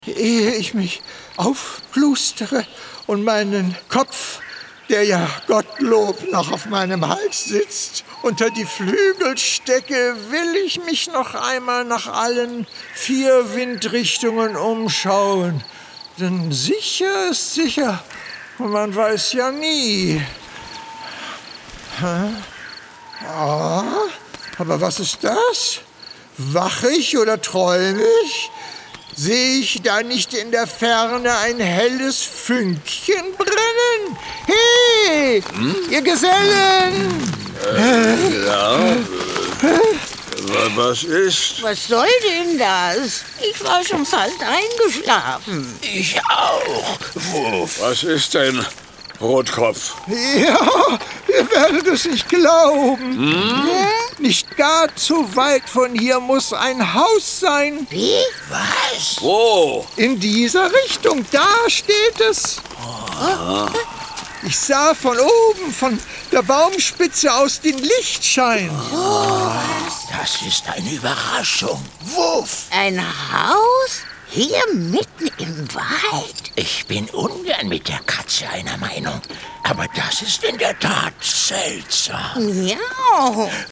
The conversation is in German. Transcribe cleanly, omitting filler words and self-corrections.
Ehe ich mich aufplustere und meinen Kopf, der ja Gottlob noch auf meinem Hals sitzt, unter die Flügel stecke, will ich mich noch einmal nach allen 4 Windrichtungen umschauen. Denn sicher ist sicher, und man weiß ja nie. Aber was ist das? Wache ich oder träume ich? Sehe ich da nicht in der Ferne ein helles Fünkchen brennen? Hey, ihr Gesellen! Ja? Was ist? Was soll denn das? Ich war schon fast eingeschlafen. Ich auch. Wuff. Was ist denn, Rotkopf? Ja, ihr werdet es nicht glauben. Nicht gar zu weit von hier muss ein Haus sein. Wie? Was? Wo? In dieser Richtung, da steht es. Ich sah von oben, von der Baumspitze aus den Lichtschein. Das ist eine Überraschung. Wuff. Ein Haus? Hier mitten im Wald? Ich bin ungern mit der Katze einer Meinung. Aber das ist in der Tat seltsam. Ja.